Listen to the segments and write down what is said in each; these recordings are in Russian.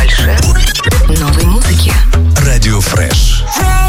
больше новой музыки. Радио Фреш.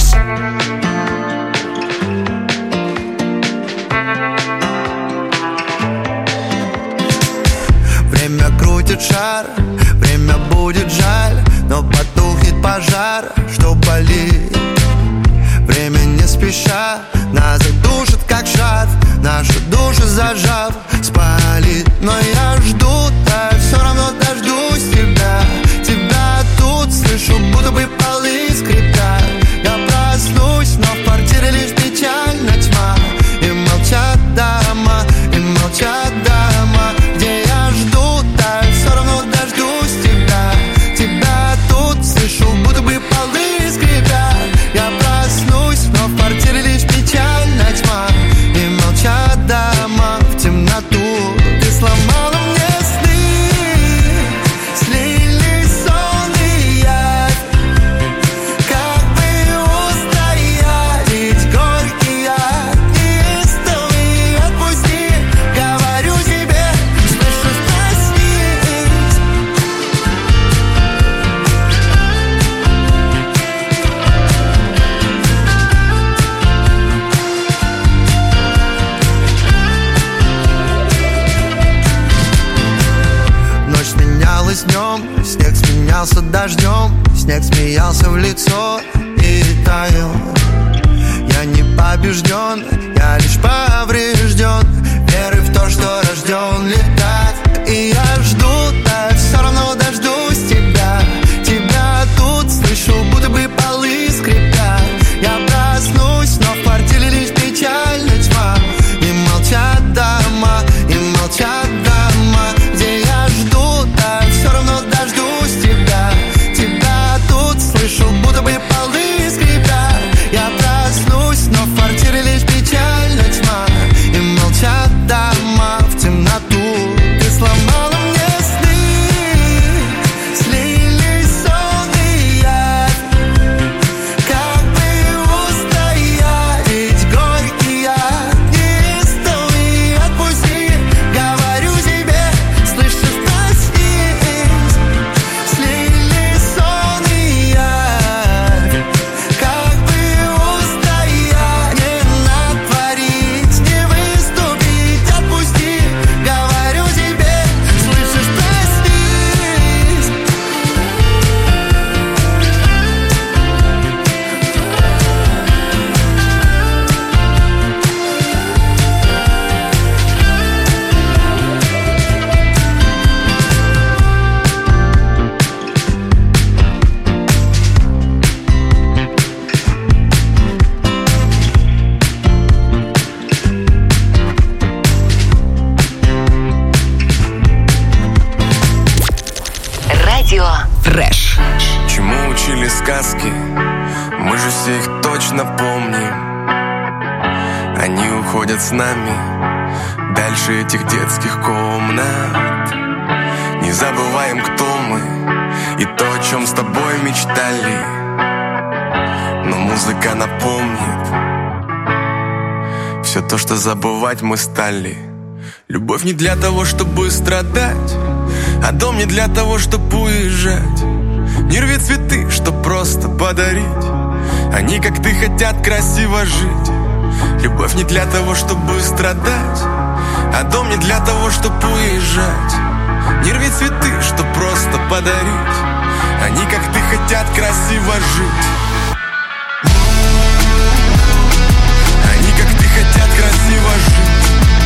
Время крутит шар, время будет жаль, но потухнет пожар, что болит. Время не спеша нас задушит, как шар, наши души зажав, спалит. Но я жду, да все равно дождусь тебя. Тебя тут слышу, будто бы полы скрипят. Я проснусь, но в квартире лишь печальна тьма. И молчат дома, и молчат дома. Где я жду, да все равно дождусь тебя. Тебя тут слышу, будто бы полы скрипят. Я проснусь, но в квартире лишь печальна тьма. И молчат дома в темноту. Ты сломала мне сны, слились сон и явь. Как бы устоять, ведь горький я неистовый. Отпусти, говорю тебе, слышу, проснись. Ночь сменялась днем, снег сменялся дождем. Снег смеялся в лицо и таял. Я не побежден, я лишь поврежден верой в то, что рожден летать. И я жду, да все равно дождусь тебя. Тебя тут слышу, будто бы полы скрипят. Я проснусь, но в квартире лишь печальна тьма. И молчат дома, и молчат дома. Где я жду, да все равно дождусь тебя. Тебя тут слышу, будто бы полы скрипят. Я проснусь, но в квартире лишь печальна тьма. И молчат дома в темноту. Ты сломала мне сны, слились сон и явь. Как бы устоять, ведь горький я неистовый. Отпусти, говорю тебе, слышишь, проснись. Слились сон и явь. Как бы устоять, не натворить, не выступить. Отпусти, говорю тебе, слышишь, проснись. Радио Фреш. Чему учили сказки, мы же все их точно помним. Они уходят с нами дальше этих детских комнат. Не забываем, кто мы и то, о чем с тобой мечтали. Но музыка напомнит все то, что забывать мы стали. Любовь не для того, чтобы страдать, а дом не для того, чтобы уезжать. Не рви цветы, чтоб просто подарить. Они, как ты, хотят красиво жить. Любовь не для того, чтобы страдать, а дом не для того, чтобы уезжать. Не рви цветы, чтоб просто подарить. Они, как ты, хотят красиво жить. Они, как ты, хотят красиво жить.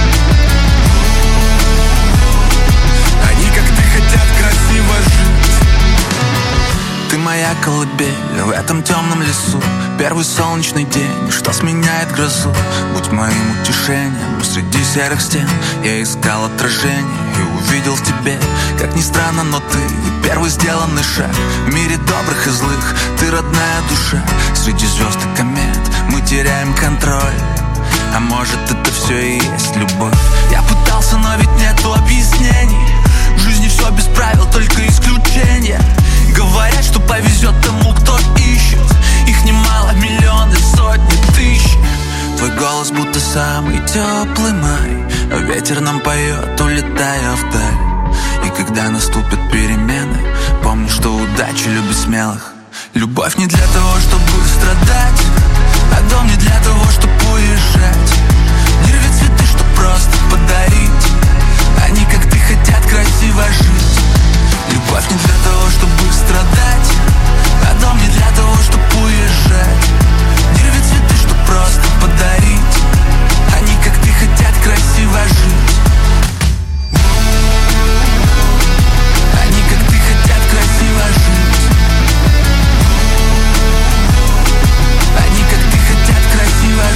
Они, как ты, хотят красиво жить. Ты моя колыбель в этом темном лесу. Первый солнечный день, что сменяет грозу. Будь моим утешением среди серых стен. Я искал отражение и увидел в тебе. Как ни странно, но ты первый сделанный шаг в мире добрых и злых. Ты родная душа. Среди звезд и комет мы теряем контроль. А может, это все и есть любовь. Я пытался, но ведь нету объяснений. В жизни все без правил, только исключения. Говорят, что повезет тому, кто ищет. Их немало, миллионы, сотни тысяч. Твой голос будто самый теплый май, а ветер нам поет, улетая вдаль. И когда наступят перемены, помни, помни, что удача любит смелых. Любовь не для того, чтобы страдать, а дом не для того, чтобы уезжать. Не рви цветы, чтоб просто подарить. Они, как ты, хотят красиво жить. Любовь не для того, чтобы страдать, а дом не для того, чтобы уезжать. Не рви цветы, чтоб просто подарить. Они, как ты, хотят красиво жить. Они, как ты, хотят красиво жить. Они, как ты, хотят красиво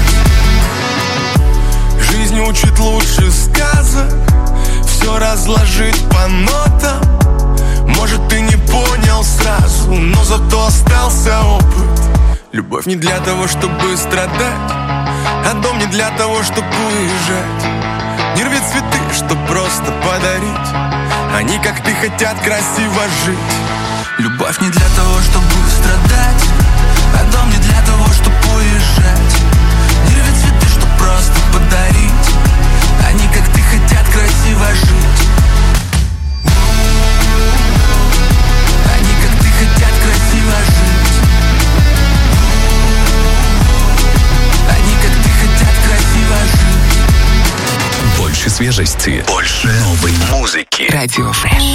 жить. Жизнь учит лучше сказок, все разложить по нотам. Может, ты не понял сразу, но зато остался опыт. Любовь не для того, чтобы страдать, а дом не для того, чтобы уезжать. Не рви цветы, чтоб просто подарить. Они, как ты, хотят красиво жить. Любовь не для того, чтобы страдать, а дом не для того, чтобы уезжать. Не рви цветы, чтоб просто подарить. Они, как ты, хотят красиво жить. Они, как ты, хотят красиво жить. Они, как ты, хотят красиво жить. Больше свежести, больше новой музыки. Радио Фреш.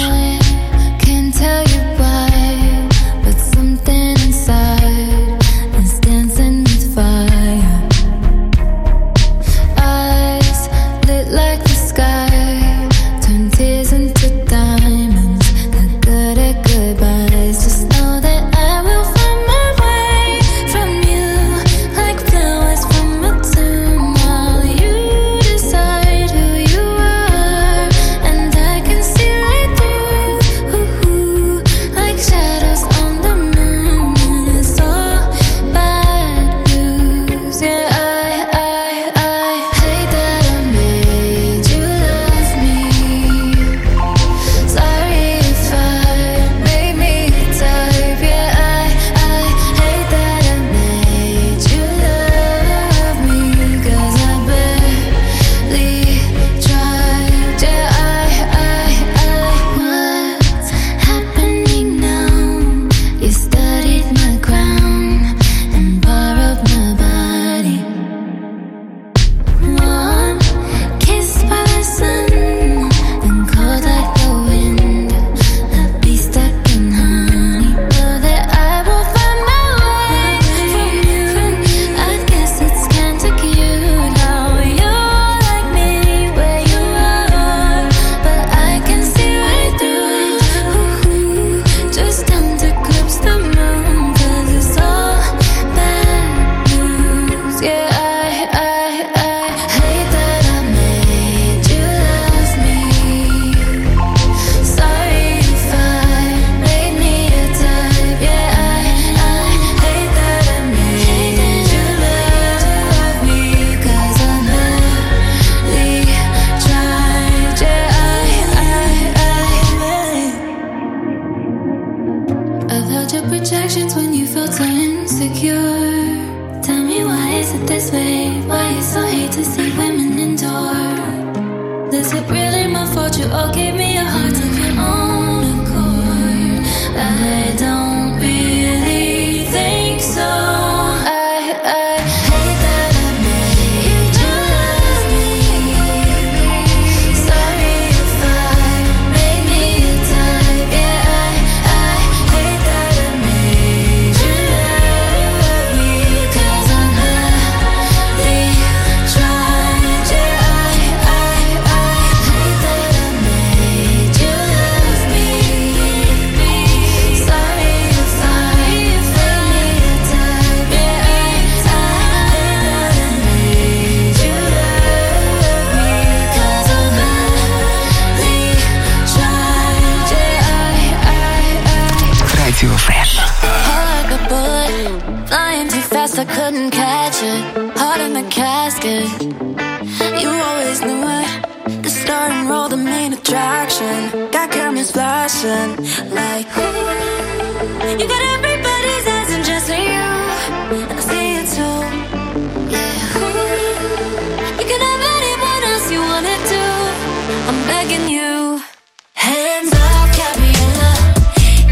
I couldn't catch it. Heart in the casket. You always knew it. The starting role, the main attraction. Got cameras flashing like, ooh. You got everybody's eyes and just you. And I see it too. Yeah, ooh. You can have anyone else you wanted to. I'm begging you. Hands up, Gabriella.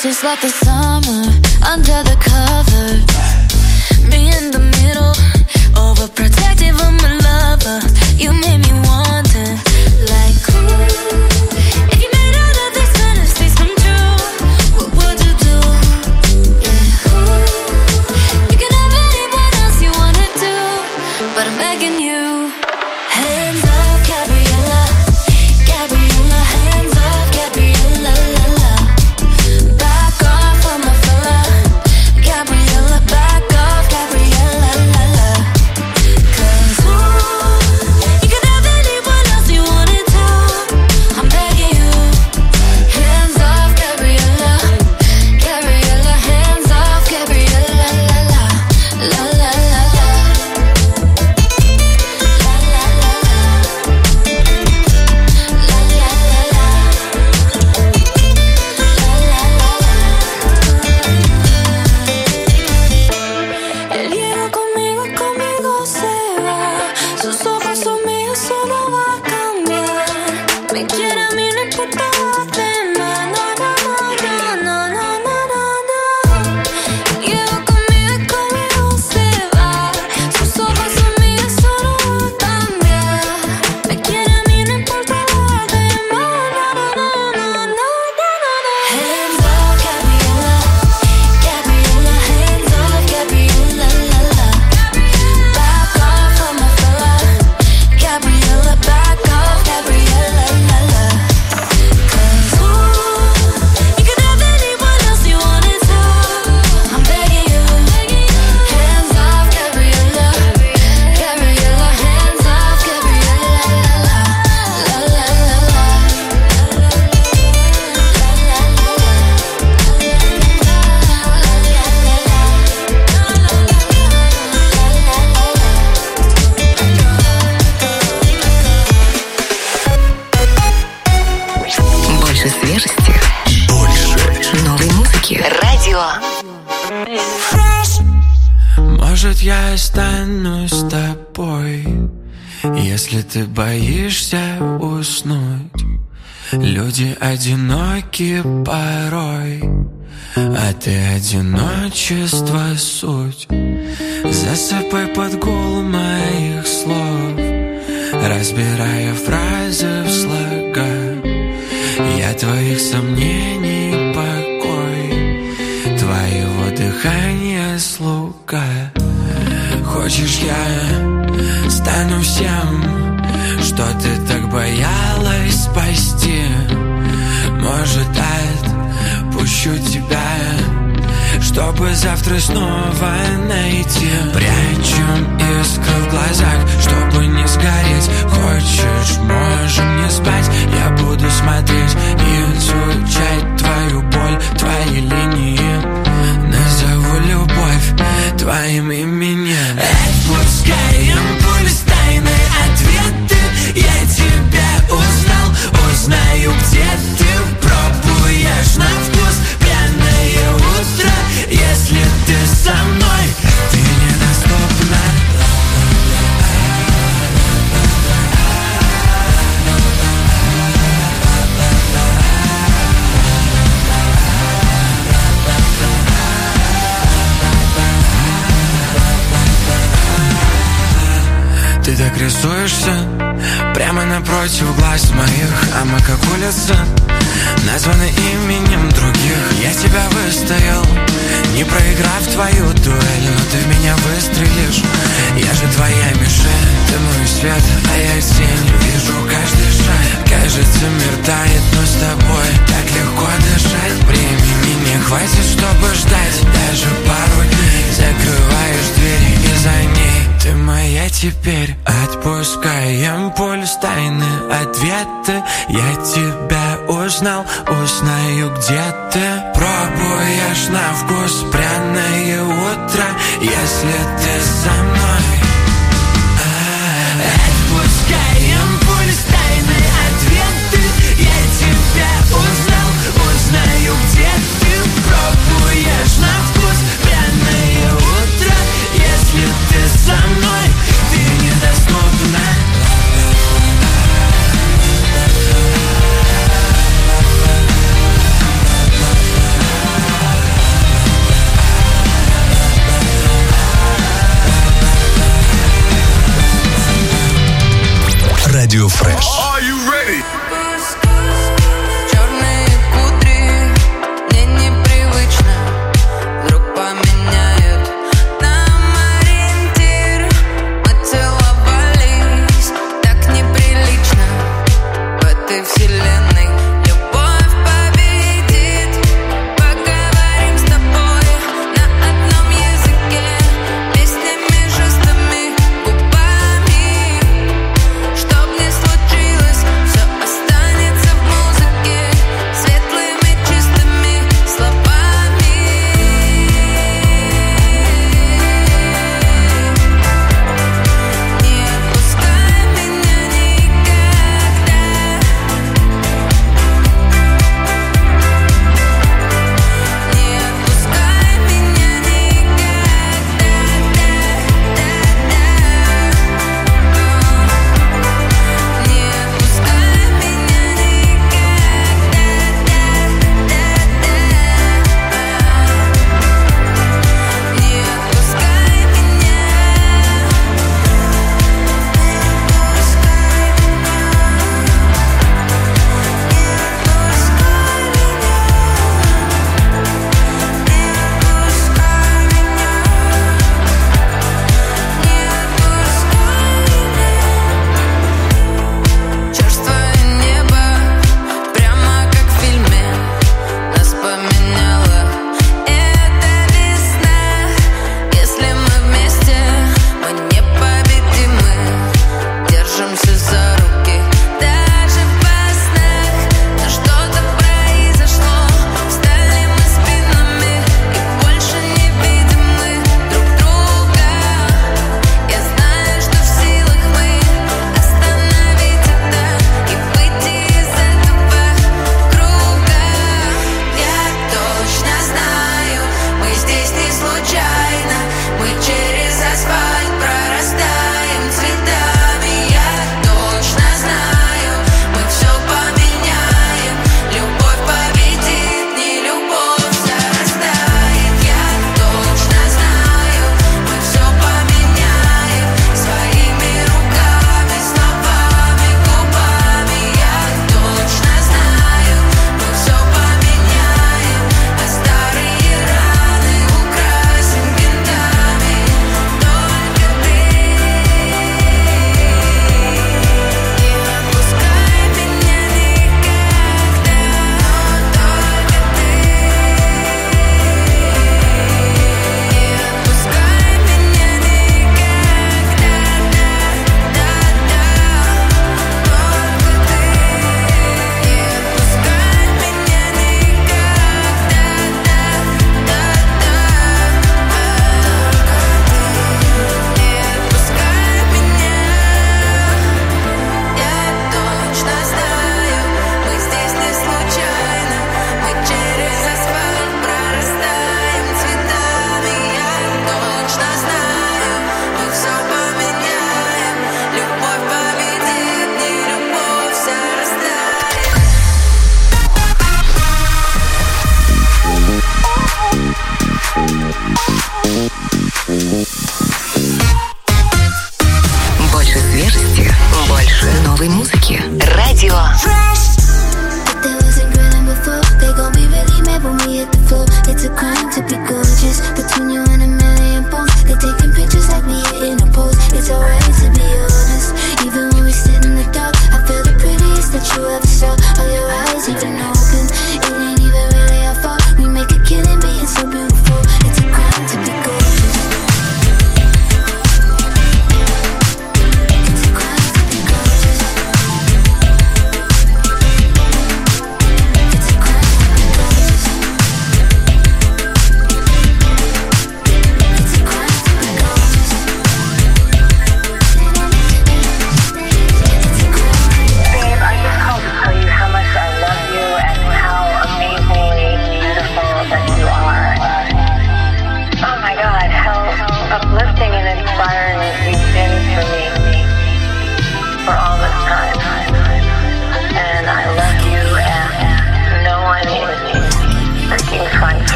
It's just like the summer under the covers. Me in the middle, overprotective of my lover. You made me wonder, like, ooh, if you made all of these fantasies come true, what would you do? Yeah, ooh, you can have anyone else you wanna do, but I'm begging you. Hands up, Gabriella, Gabriella, hands up, Gabriella, la la. Back off on my fella, Gabriella, back off, Gabriella, la la. 'Cause ooh, you can have anyone else you wanted to. I'm begging you. Hands off, Gabriella, Gabriella, hands off, Gabriella, la la, la la la la. Él llega conmigo, conmigo se va. Sus ojos son míos, solo va a cambiar. Me quiere a mí, no importa lo demás. No, no, no, no, no, no, no, no. Él llega conmigo, conmigo se va. Sus ojos son míos, solo va a cambiar. Me quiere a mí, no importa lo demás. No, no, no, no, no, no, no. Hands up, Gabriella, Gabriella, hands up, Gabriella, la la. Back off on my fella, Gabriella, back off, Gabriella, la la. 'Cause ooh, you can have anyone else you wanted to. I'm begging you. Hands off, Gabriella, Gabriella, hands off, Gabriella, la la, la la la la. Больше свежести, больше новой музыки. Радио. Может, я останусь с тобой, если ты боишься уснуть. Люди одиноки порой, а ты одиночество суть. Засыпай под гул моих слов, разбирая фразы в слога. Я твоих сомнений покой, твоего дыхания слуга. Хочешь, я стану всем, что ты так боялась спасти? Может, отпущу тебя, чтобы завтра снова найти. Прячем искры в глазах, чтобы не сгореть. Хочешь, можем не спать, я буду смотреть и изучать твою боль, твои линии. Назову любовь твоим именем. Отпускаем пульс, тайные ответы. Я тебя узнал, узнаю, где ты. Пробуешь на вкус пьяное утро. Если ты со мной, ты недоступна. Ты так рисуешься прямо напротив глаз моих, а мы как улица, названы именем других. Я тебя выстоял, не проиграв твою дуэль, но ты в меня выстрелишь. Я же твоя мишень, ты мой свет, а я тень. Вижу каждый шаг, кажется, мир тает, но с тобой так легко дышать. Времени не хватит, чтобы ждать даже пару дней. Закрываешь дверь и за ней ты моя теперь. Отпускаем пульс, тайны ответы. Я тебя узнал, узнаю, где ты. Пробуешь на вкус пряное утро. Если ты со мной, отпускаем пульс, тайны ответы. Я тебя узнал, узнаю, где ты. Пробуешь на вкус пряное утро. Если ты со мной, ты недоступна. Radio Fresh. Are you ready?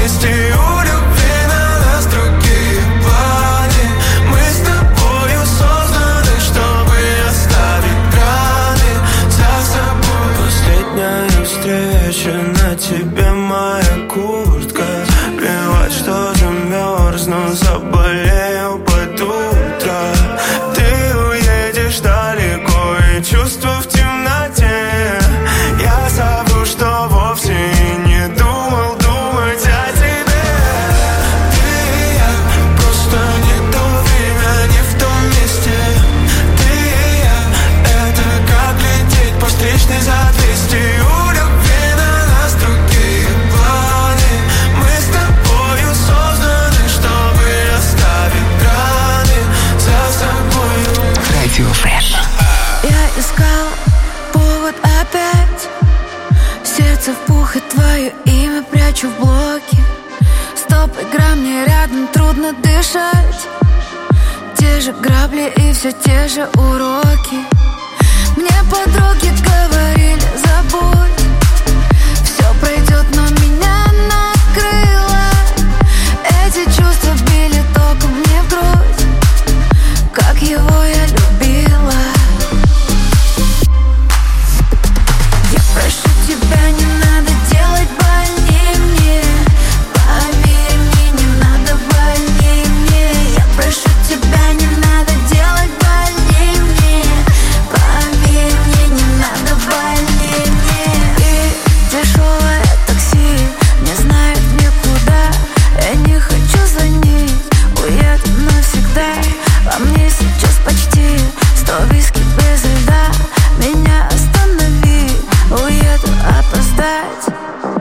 200. У любви на нас другие планы. Мы с тобою созданы, чтобы оставить раны за собой. Последняя встреча, на тебе моя куртка. Плевать, что замерзну, заболею под утро. Ты уедешь далеко, и чувства в темноте. Я забыл, что вовсе не думал думать о тебе. Ты и я, просто не то время, не в том месте. Ты и я, это как лететь по встречной за 200. У любви на нас другие планы. Мы с тобою созданы, чтобы оставить раны за собой. Радио Фреш. Я искала повод опять. Сердце в пух и твое имя прячу в блоке. Стоп, игра мне рядом, трудно дышать. Те же грабли и все те же уроки. Мне подруги говорили, забудь, все пройдет, но меня накрыло. Эти чувства били током мне в грудь, как его я любила. Я прошу тебя, не надо делать больнее мне. Поверь мне, не надо больнее мне. Я прошу тебя, не надо делать больнее мне. Поверь мне, не надо больнее мне. И дешевое такси не знает никуда. Я не хочу звонить, уеду навсегда. Во мне сейчас почти 100 виски без льда. Меня останови, уеду опоздать.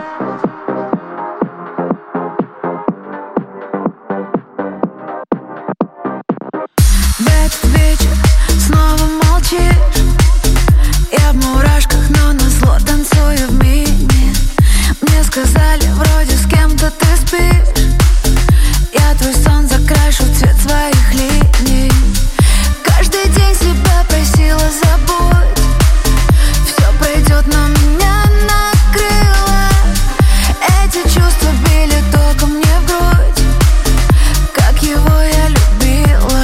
В этот вечер снова молчишь. Я в мурашках, но назло танцую в мини. Мне сказали, вроде с кем-то ты спишь. Я твой сон закрашу в цвет своих линий. Каждый день себя просила, забудь, все пройдет, но меня накрыло. Эти чувства били током мне в грудь, как его я любила.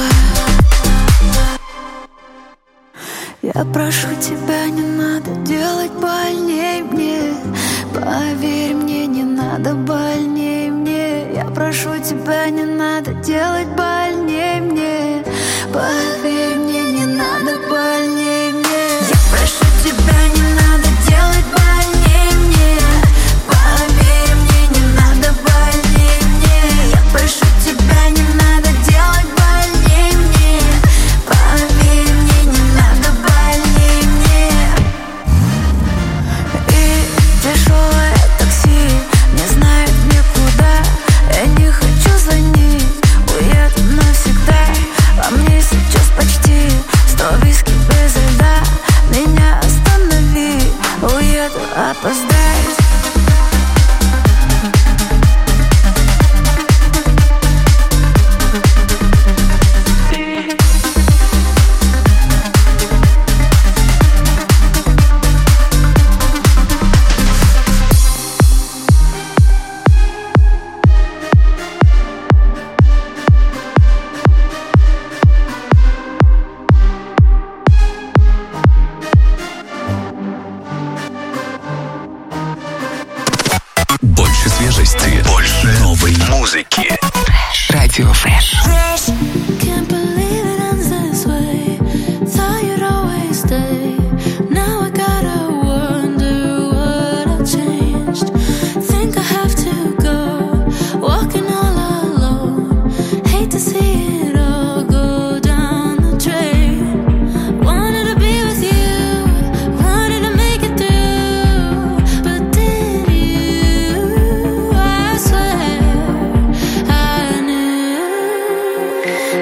Я прошу тебя, не надо делать больней мне. Поверь мне, не надо больней мне. Я прошу тебя, не надо делать больней мне. Поверь мне, не надо больней мне. Я прошу тебя, не надо делать больней мне. Поверь мне, не надо больней мне. Я прошу тебя, не надо делать больней мне. Поверь мне, не надо больней мне. И дешевое такси не знает никуда. Я не хочу звонить, уеду навсегда. Во мне сейчас почти 100 виски без льда. Меня останови, уеду опоздать. Больше свежести, больше новой музыки. Радио Фреш. Can't believe it ends this way. Thought you'd always stay. Now I gotta wonder what I've changed. Think I have to go, walking all alone. Hate to see it all go down the drain. Wanted to be with you, wanted to make it through, but did you? I swear I knew.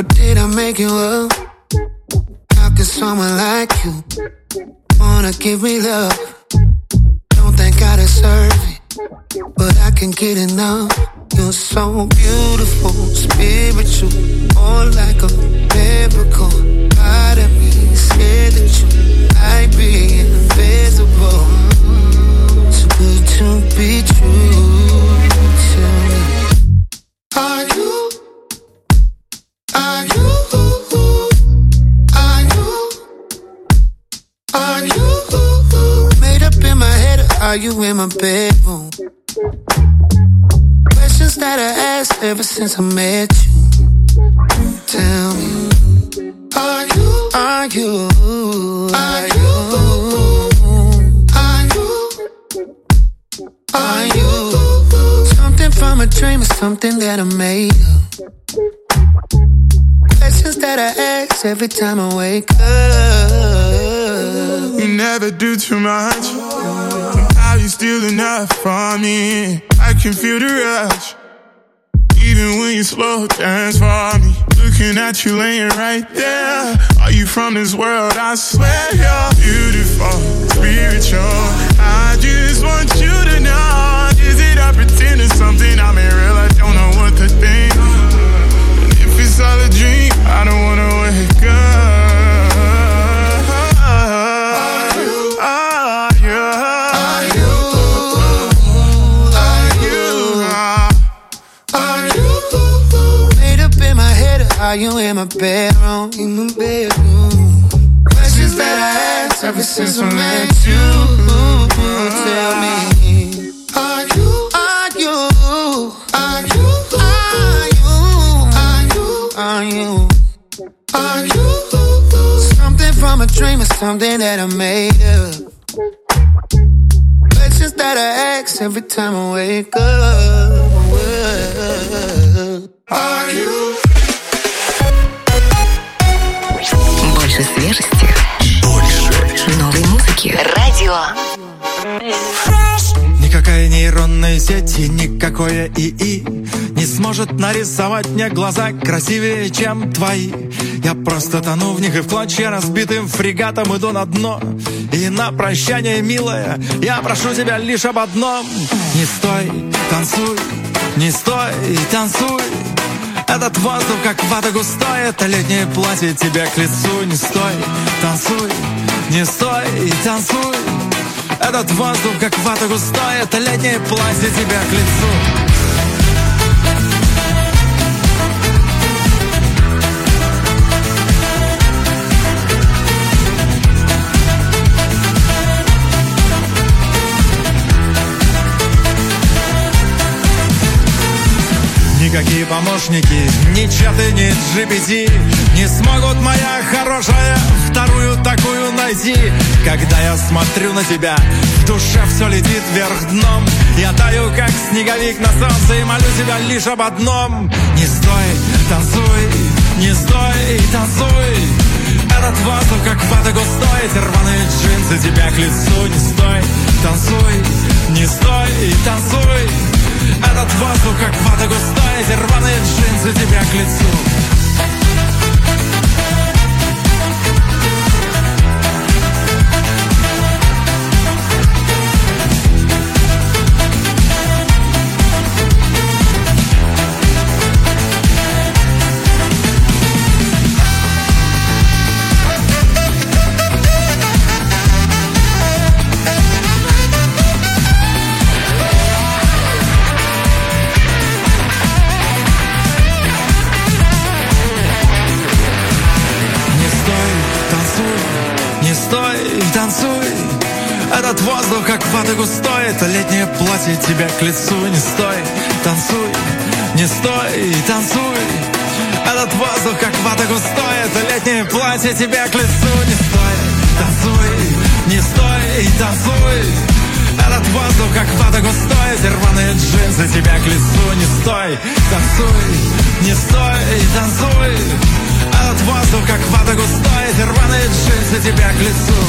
did I make you up? How could someone like you wanna give me love? Don't think I deserve it, but I can't get enough. You're so beautiful, spiritual, more like a miracle. Part of me scared that you might be invisible. Too good to be true. Tell me, are you made up in my head, or are you in my bedroom? Questions that I asked ever since I met you. Tell me, are you something from a dream or something that I made up? Questions that I ask every time I wake up. You never do too much. How you still enough for me? I can feel the rush. Even when you slow dance for me. Looking at you laying right there. Are you from this world? I swear you're beautiful, spiritual. I just want you to know. Is it I pretend it's something I'm in real? I don't know what to think. And if it's all a dream, I don't wanna wake up. Are you in my bedroom? In my bedroom. Questions that I ask ever since I met you. Tell me, are you something from a dream or something that I made up? Questions that I ask every time I wake up. Are you? Больше свежести, больше новой музыки. Радио. Никакая нейронная сеть и никакое ИИ не сможет нарисовать мне глаза красивее, чем твои. Я просто тону в них и в клочья разбитым фрегатом иду на дно. И на прощание, милая, я прошу тебя лишь об одном. Не стой, танцуй, не стой, танцуй. Этот воздух как вата густой, это летнее платье тебе к лицу. Не стой, танцуй, не стой и танцуй. Этот воздух как вата густой, это летнее платье тебе к лицу. Никакие помощники, ни чаты, ни GPT не смогут, моя хорошая, вторую такую найти. Когда я смотрю на тебя, в душе все летит вверх дном. Я таю, как снеговик на солнце, и молю тебя лишь об одном. Не стой, танцуй, не стой, танцуй. Этот воздух как вата густой, эти рваные джинсы тебя к лицу. Не стой, танцуй, не стой, танцуй. Этот воздух как вата густой, эти рваные джинсы тебя к лицу. Этот воздух как вата густой, это летнее платье тебя к лицу. Не стой, танцуй, не стой, танцуй. Этот воздух как вата густой, это летнее платье тебя к лицу. Не стой, танцуй, не стой, танцуй. Этот воздух как вата густой, эти рваные джинсы тебя к лицу. Не стой, танцуй, не стой, танцуй. Этот воздух как вата густой, эти рваные джинсы тебя к лицу.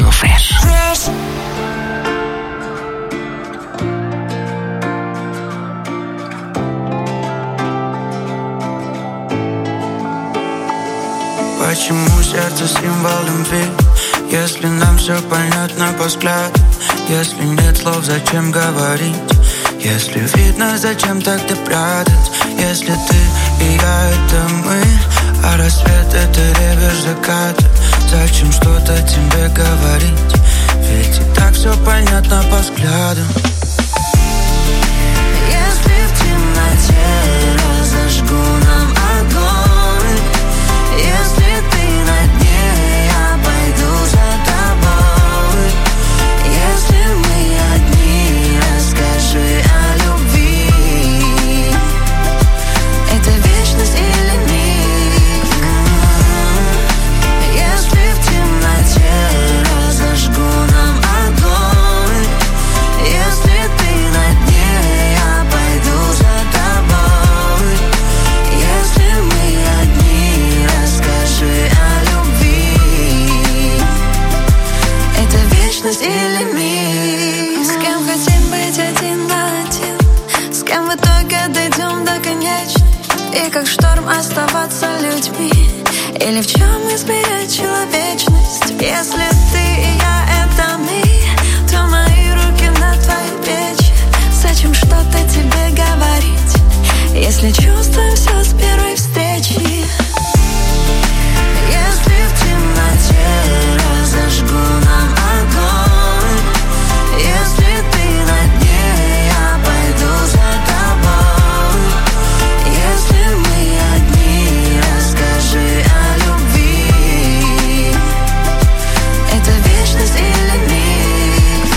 Радио Фреш. Почему сердце символ любви? Если нам все понятно по взгляду, если нет слов, зачем говорить? Если видно, зачем тогда прятать? Если ты и я — это мы, а рассвет — это реверс заката, зачем что-то тебе говорить? Ведь и так все понятно по взгляду. Если в темноте разожгу нам огонь, если ты на дне, я пойду за тобой. Если мы одни, расскажи о любви. Это вечность или миг? Если в темноте разожгу нам огонь, если ты на дне, я пойду за тобой. Если мы одни, расскажи о любви. Это вечность или миг? С кем хотим быть один на один? С кем в итоге дойдем до конечной? И как шторм оставаться людьми? Или в чем измерять человечность? Если ты и я — это мы, то мои руки на твоей плечи. Зачем что-то тебе говорить, если чувствуем все с первой встречи? Если в темноте разожгу нам огонь, если ты на дне, я пойду за тобой. Если мы одни, расскажи о любви. Это вечность или миг?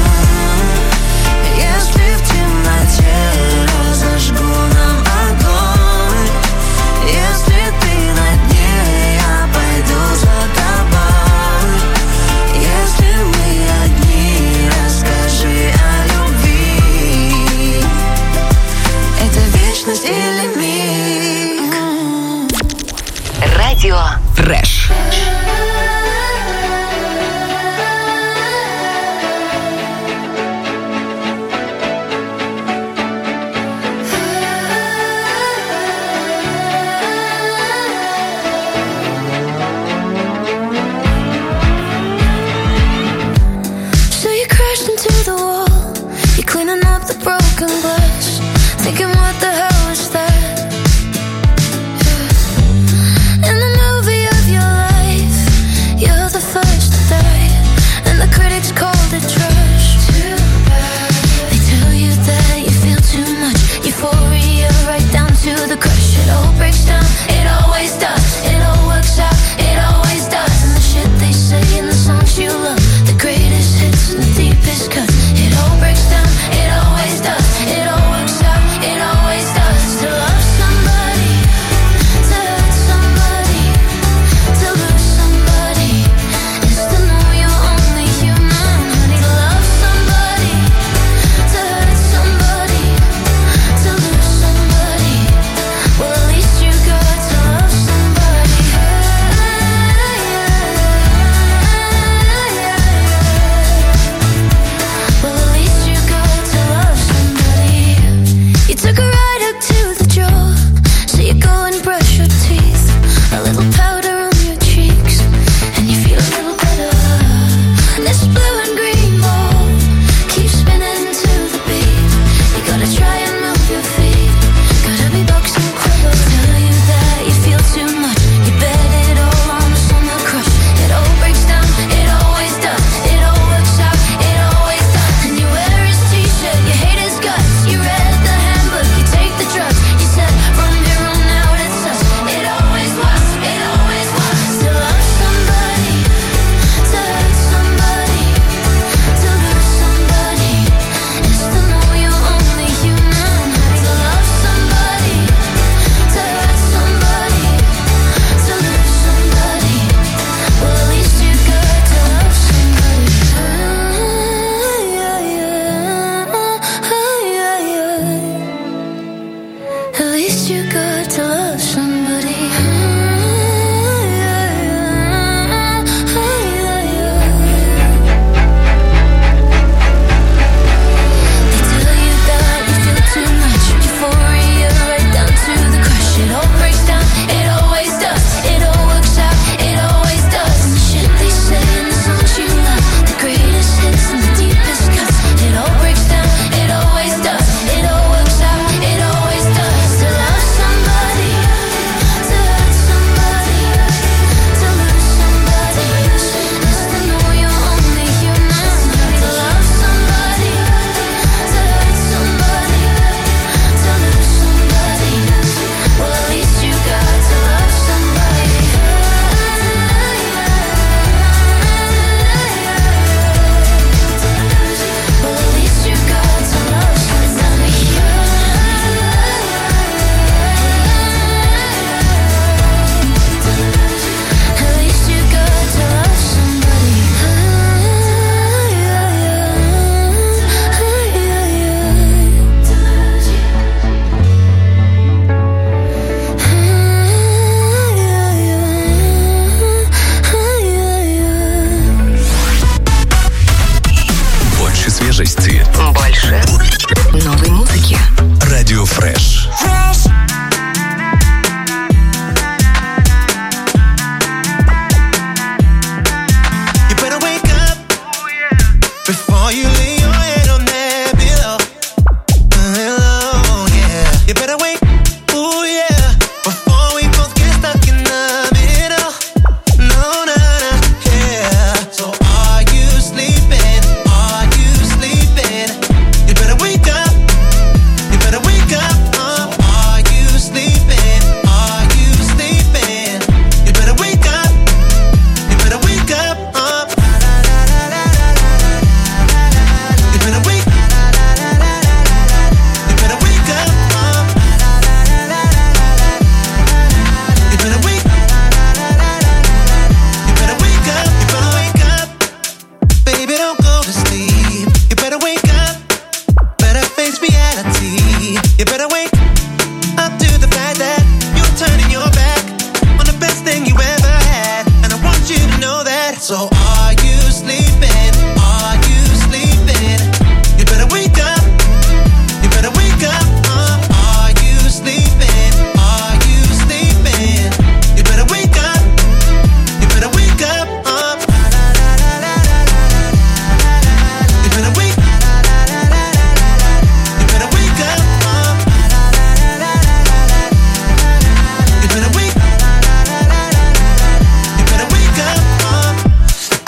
Если в темноте разожгу нам огонь, если ты на дне, я пойду за тобой. Если мы одни, расскажи о любви. Это вечность или миг? Радио Фреш. So you crashed into the wall, you're cleaning up the broken glass, thinking what the hell was that? In the movie of your life,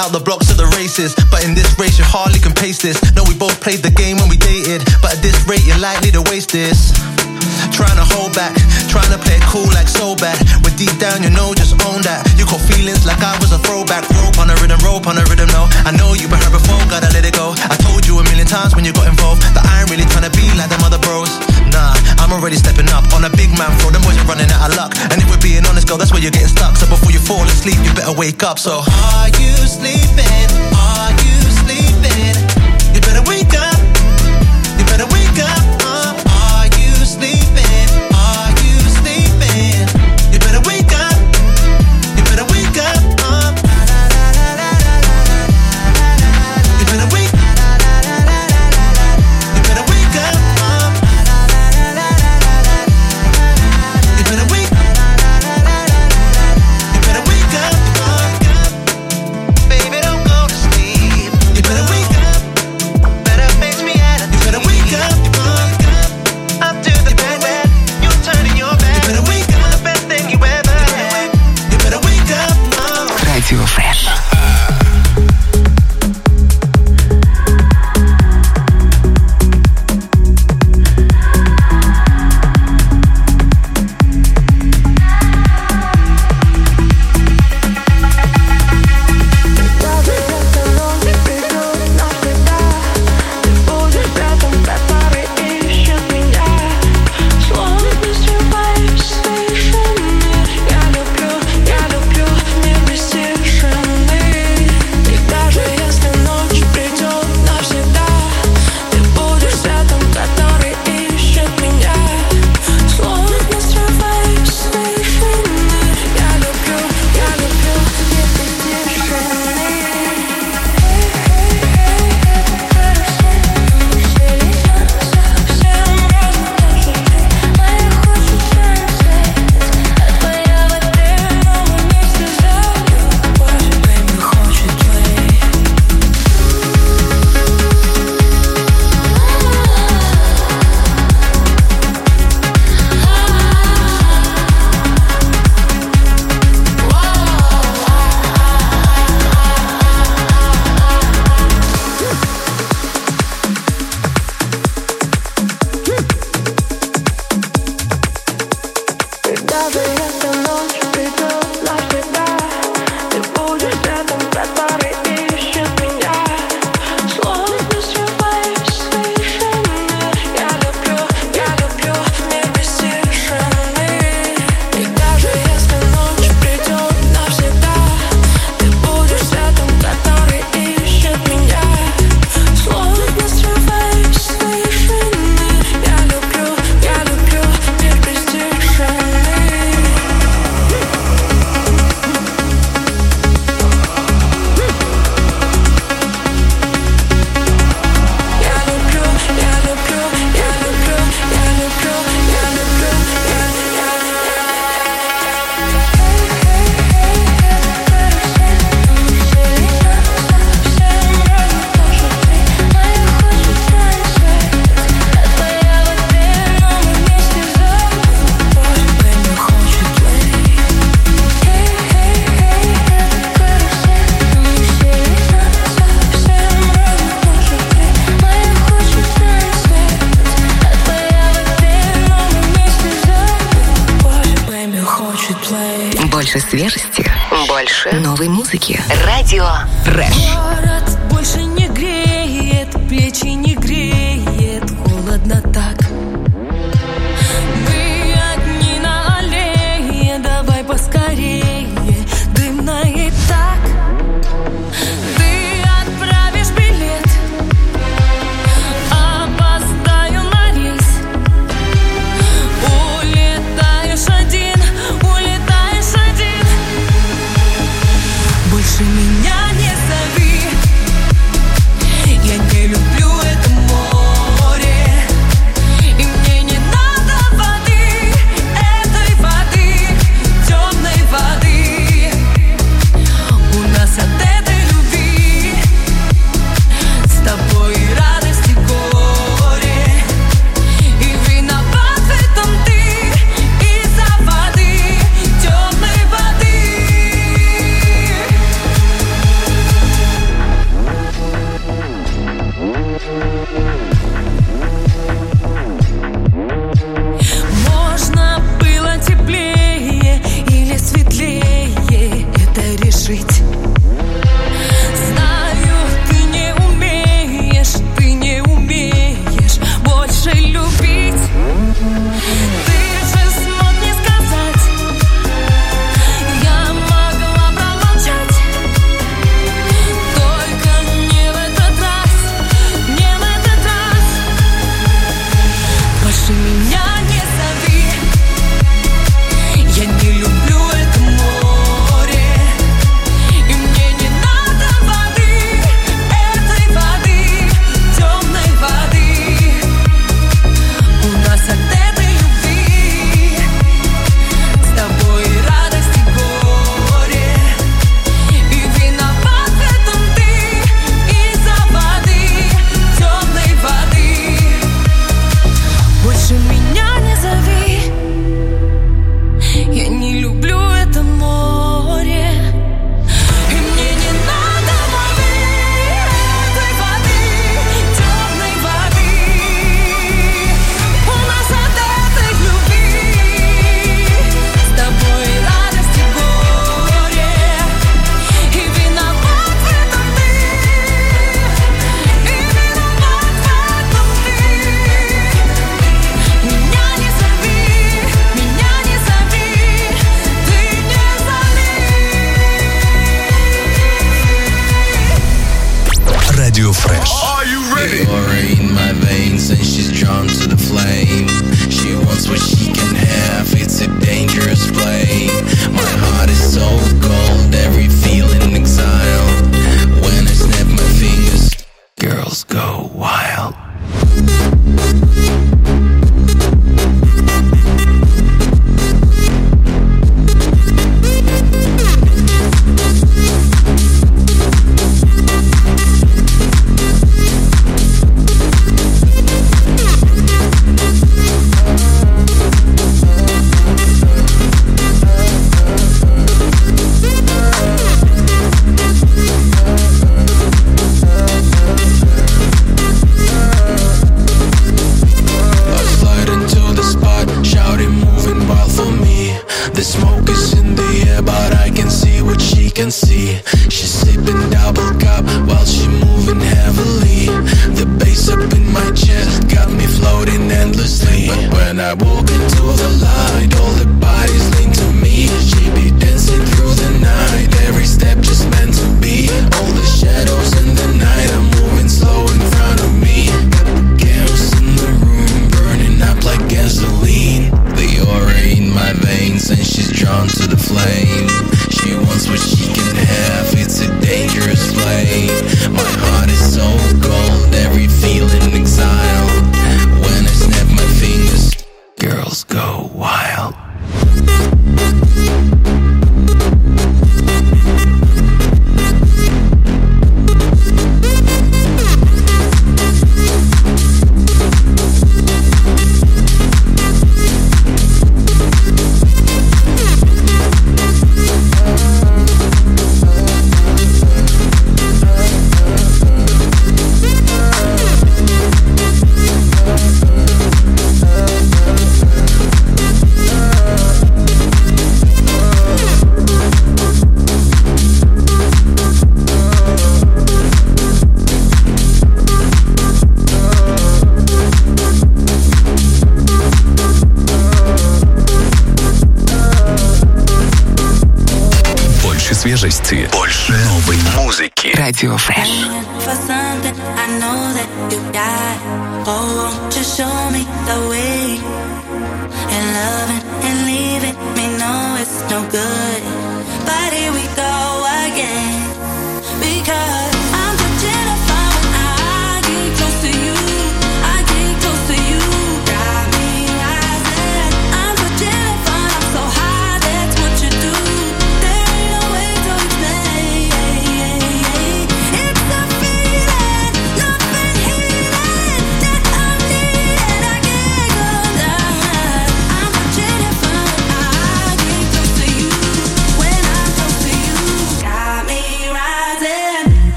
out the blocks of the races. But in this race you hardly can pace this. No, we both played the game when we dated, but at this rate you're likely to waste this. Trying to hold back, trying to play it cool like so bad, when deep down you know just own that. You got feelings like I was a throwback. Rope on a rhythm, no. I know you but her before, gotta let it go. I told you a million times when you got involved that I ain't really trying to be like them other bros. Nah, I'm already stepping up on a big man floor. Them boys are running out of luck, and if we're being honest, girl, that's where you're getting stuck. So before you fall asleep, you better wake up. So are you sleeping? Are you sleeping? You better wake up. You better wake up. Are you sleeping? Are you sleeping? You better wake up. You better wake up. You better wake. You better wake up. You better wake. You better wake up. Baby, don't go to sleep. You better wake up. Better face me at it. You better wake up. Up to the bed. You're turning your back. You better wake up. The best thing you ever had. You better wake up. Radio Fresh. Больше свежести, больше новой музыки. Радио Фреш. Город больше не греет, плечи не греет, холодно так. Мы одни на аллее, давай поскорее, дымно и так. Ты отправишь билет, опоздаю на рейс. Улетаешь один. Больше меня не зови. Я не люблю это море, и мне не надо воды, этой воды, темной воды. Radio Fresh. Are you ready? Glory in my veins and she's drawn to the flame. She wants what she can have, it's a dangerous play. My heart is so cold, every feeling exile. When I snap my fingers, girls go wild. See, she's sipping double cup while she moving heavily. The bass up in my chest got me floating endlessly. But when I walk into the light, all the bodies lean to me. She be dancing through the night, every step just meant to be. All the shadows in the night are moving slow in front of me. Chaos in the room, burning up like gasoline. The aura in my veins and she's drawn to the flame. She wants what she can have, it's a dangerous play. My heart is so cold, every feeling exile. When I snap my fingers, girls go wild. Свежести, больше новой музыки. Radio Fresh. For something I know that you got. Oh, won't you show me the way? And loving and leaving me know it's no good.